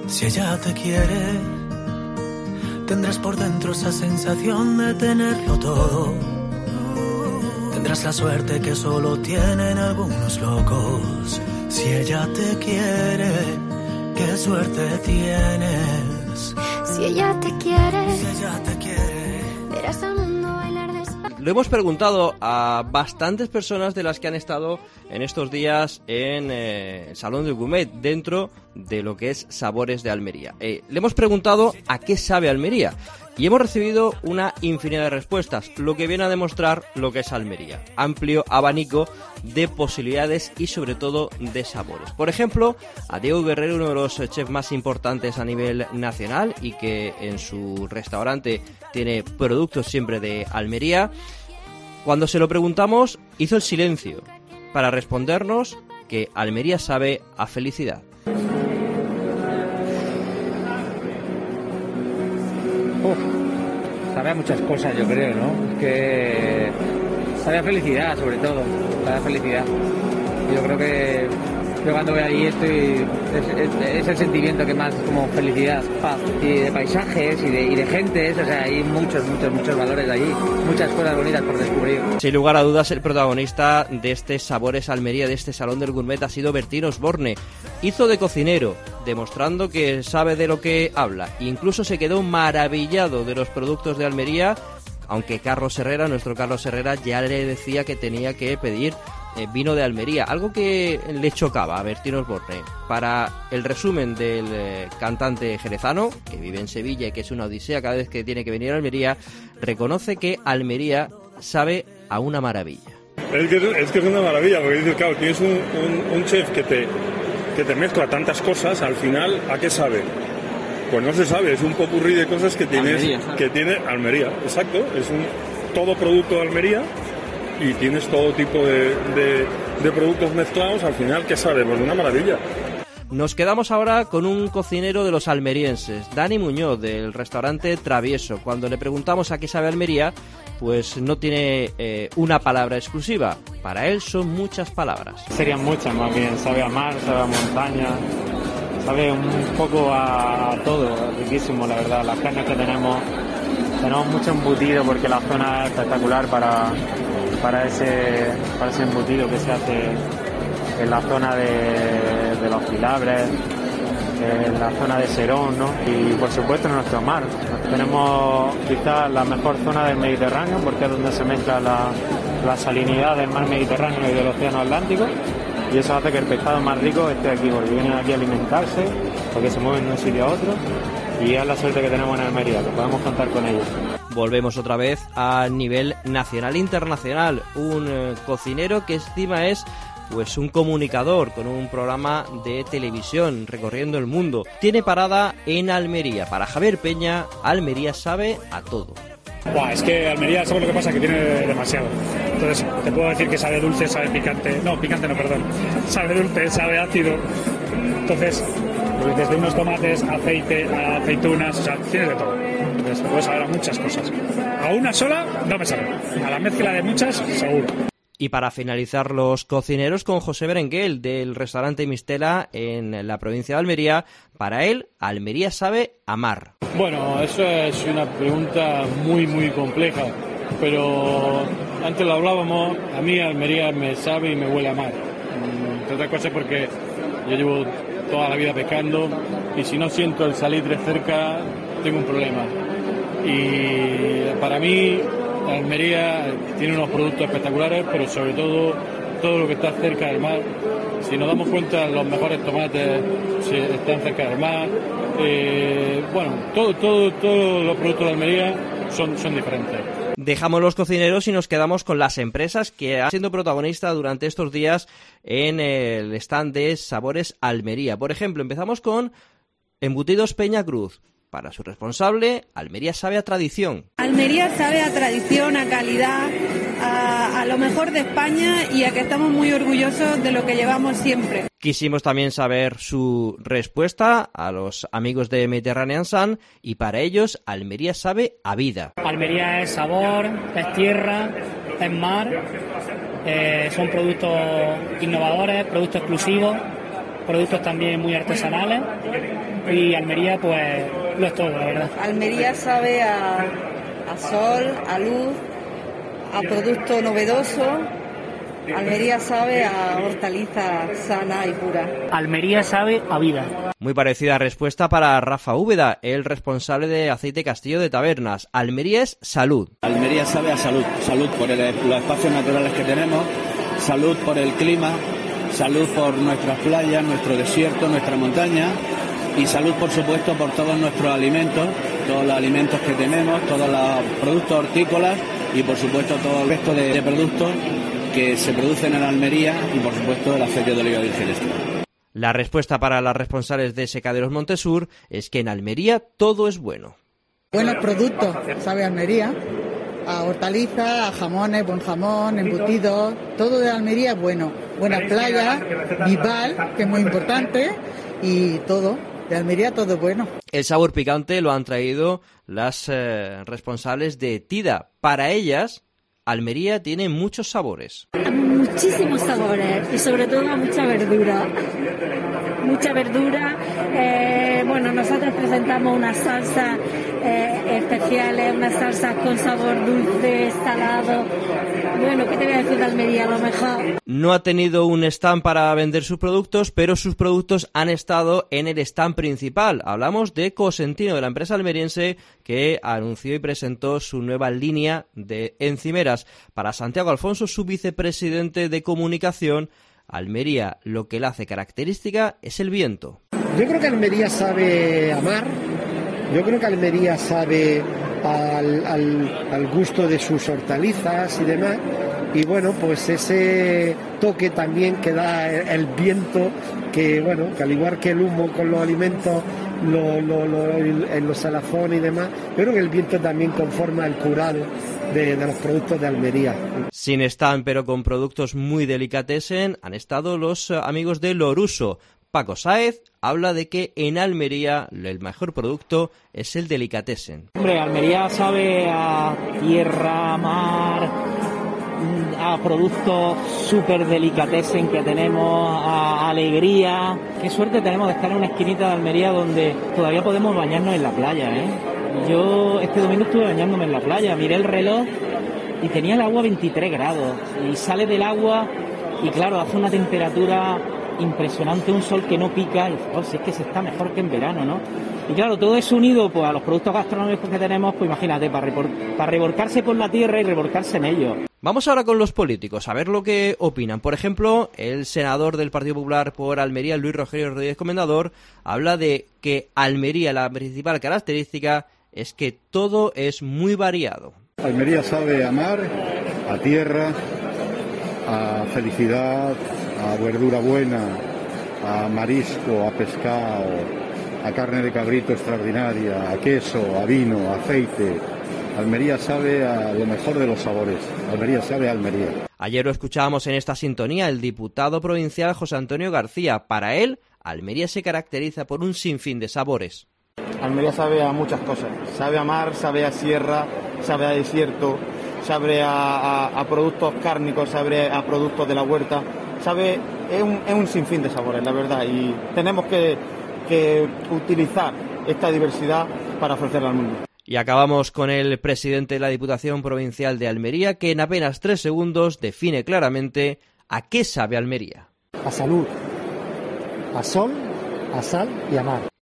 Si ella te quiere, tendrás por dentro esa sensación de tenerlo todo. Tendrás la suerte que solo tienen algunos locos. Si ella te quiere, qué suerte tienes. Si ella te quiere, Si ella te quiere, verás al mundo bailar despacio. Lo hemos preguntado a bastantes personas de las que han estado en estos días en el Salón del Gourmet, dentro de lo que es Sabores de Almería. Le hemos preguntado a qué sabe Almería y hemos recibido una infinidad de respuestas, lo que viene a demostrar lo que es Almería. Amplio abanico de posibilidades y sobre todo de sabores. Por ejemplo, a Diego Guerrero, uno de los chefs más importantes a nivel nacional y que en su restaurante tiene productos siempre de Almería, cuando se lo preguntamos hizo el silencio para respondernos que Almería sabe a felicidad. Sabe a muchas cosas, yo creo, ¿no? Es que sabe a felicidad, sobre todo, sabe a felicidad. Yo creo que yo cuando voy ahí es el sentimiento que más, como felicidad, paz, y de paisajes y de gentes, o sea, hay muchos valores allí, muchas cosas bonitas por descubrir. Sin lugar a dudas, el protagonista de este Sabores Almería, de este Salón del Gourmet, ha sido Bertín Osborne. Hizo de cocinero, demostrando que sabe de lo que habla. Incluso se quedó maravillado de los productos de Almería, aunque Carlos Herrera, nuestro Carlos Herrera, ya le decía que tenía que pedir vino de Almería, algo que le chocaba a Bertín Osborne. Para el resumen del cantante jerezano, que vive en Sevilla y que es una odisea cada vez que tiene que venir a Almería, reconoce que Almería sabe a una maravilla. Es que es una maravilla, porque dices, claro, tienes un chef que te mezcla tantas cosas, al final, ¿a qué sabe? Pues no se sabe, es un popurrí de cosas que tiene Almería, exacto, es todo producto de Almería y tienes todo tipo de productos mezclados, al final, ¿qué sabe? Pues una maravilla. Nos quedamos ahora con un cocinero de los almerienses, Dani Muñoz, del restaurante Travieso. Cuando le preguntamos a qué sabe Almería, pues no tiene una palabra exclusiva. Para él son muchas palabras. Serían muchas, más bien. Sabe a mar, sabe a montaña, sabe un poco a todo. Riquísimo, la verdad. Las carnes que tenemos mucho embutido, porque la zona es espectacular para ese embutido que se hace en la zona de los Filabres, en la zona de Serón, ¿no? Y por supuesto en nuestro mar. Tenemos quizás la mejor zona del Mediterráneo, porque es donde se mezcla la salinidad del mar Mediterráneo y del océano Atlántico, y eso hace que el pescado más rico esté aquí, porque vienen aquí a alimentarse, porque se mueven de un sitio a otro, y es la suerte que tenemos en Almería, que podemos contar con ellos. Volvemos otra vez a nivel nacional e internacional. Un cocinero que encima es pues un comunicador con un programa de televisión recorriendo el mundo. Tiene parada en Almería. Para Javier Peña, Almería sabe a todo. Es que Almería, ¿sabes lo que pasa? Que tiene demasiado. Entonces, te puedo decir que sabe dulce, sabe picante. No, picante no, perdón. Sabe dulce, sabe ácido. Entonces, desde unos tomates, aceite, a aceitunas, o sea, tienes de todo. Entonces, puedes saber a muchas cosas. A una sola no me sabe. A la mezcla de muchas, seguro. Y para finalizar los cocineros con José Berenguel, del restaurante Mistela en la provincia de Almería. Para él, Almería sabe a mar. Bueno, eso es una pregunta muy compleja, pero antes lo hablábamos, a mí Almería me sabe y me huele a mar. Entre otras cosas porque yo llevo toda la vida pescando y si no siento el salitre cerca, tengo un problema. Y para mí Almería tiene unos productos espectaculares, pero sobre todo lo que está cerca del mar. Si nos damos cuenta, los mejores tomates están cerca del mar. Todos los productos de Almería son diferentes. Dejamos los cocineros y nos quedamos con las empresas que han sido protagonistas durante estos días en el stand de Sabores Almería. Por ejemplo, empezamos con Embutidos Peña Cruz. Para su responsable, Almería sabe a tradición. Almería sabe a tradición, a calidad, a lo mejor de España y a que estamos muy orgullosos de lo que llevamos siempre. Quisimos también saber su respuesta a los amigos de Mediterranean Sun y para ellos Almería sabe a vida. Almería es sabor, es tierra, es mar, son productos innovadores, productos exclusivos, productos también muy artesanales Y Almería, pues, lo es todo, la verdad. Almería sabe a sol, a luz, a producto novedoso. Almería sabe a hortaliza sana y pura. Almería sabe a vida. Muy parecida respuesta para Rafa Úbeda, el responsable de Aceite Castillo de Tabernas. Almería es salud. Almería sabe a salud. Salud por los espacios naturales que tenemos, salud por el clima, salud por nuestras playas, nuestro desierto, nuestra montaña y salud, por supuesto, por todos nuestros alimentos, todos los alimentos que tenemos, todos los productos hortícolas y, por supuesto, todo el resto de productos que se producen en Almería y, por supuesto, el aceite de oliva virgen extra. La respuesta para las responsables de Secaderos Montesur es que en Almería todo es bueno. Buenos productos, sabe Almería, a hortaliza, a jamones, buen jamón, embutidos, todo de Almería es bueno. Buenas playas, Vival, que es muy importante, y todo. De Almería todo es bueno. El sabor picante lo han traído las responsables de TIDA. Para ellas, Almería tiene muchos sabores. Muchísimos sabores y sobre todo mucha verdura. Mucha verdura. Bueno, nosotros presentamos unas salsas especiales, unas salsas con sabor dulce, salado. Bueno, ¿qué te voy a decir de Almería? A lo mejor. No ha tenido un stand para vender sus productos, pero sus productos han estado en el stand principal. Hablamos de Cosentino, de la empresa almeriense que anunció y presentó su nueva línea de encimeras. Para Santiago Alfonso, su vicepresidente de comunicación, Almería lo que la hace característica es el viento. Yo creo que Almería sabe amar, yo creo que Almería sabe al gusto de sus hortalizas y demás, y bueno, pues ese toque también que da el viento, que bueno, que al igual que el humo con los alimentos, en los salazones y demás, yo creo que el viento también conforma el curado de los productos de Almería. Sin stand, pero con productos muy delicatessen, han estado los amigos de Loruso. Paco Sáez habla de que en Almería el mejor producto es el delicatessen. Hombre, Almería sabe a tierra, mar, a productos súper delicatessen que tenemos, a alegría. Qué suerte tenemos de estar en una esquinita de Almería donde todavía podemos bañarnos en la playa, ¿eh? Yo este domingo estuve bañándome en la playa, miré el reloj y tenía el agua 23 grados y sale del agua y claro, hace una temperatura impresionante, un sol que no pica y si es que se está mejor que en verano, ¿no? Y claro, todo eso unido pues a los productos gastronómicos que tenemos, pues imagínate, para revolcarse por la tierra y revolcarse en ello. Vamos ahora con los políticos, a ver lo que opinan. Por ejemplo, el senador del Partido Popular por Almería, Luis Rogelio Rodríguez Comendador, habla de que Almería, la principal característica es que todo es muy variado. Almería sabe a mar, a tierra, a felicidad, a verdura buena, a marisco, a pescado, a carne de cabrito extraordinaria, a queso, a vino, a aceite. Almería sabe a lo mejor de los sabores. Almería sabe a Almería. Ayer lo escuchábamos en esta sintonía, el diputado provincial José Antonio García. Para él, Almería se caracteriza por un sinfín de sabores. Almería sabe a muchas cosas. Sabe a mar, sabe a sierra, sabe a desierto, sabe a productos cárnicos, sabe a productos de la huerta. Es un sinfín de sabores, la verdad. Y tenemos que utilizar esta diversidad para ofrecerla al mundo. Y acabamos con el presidente de la Diputación Provincial de Almería, que en apenas 3 segundos define claramente a qué sabe Almería. A salud, a sol, a sal y a mar.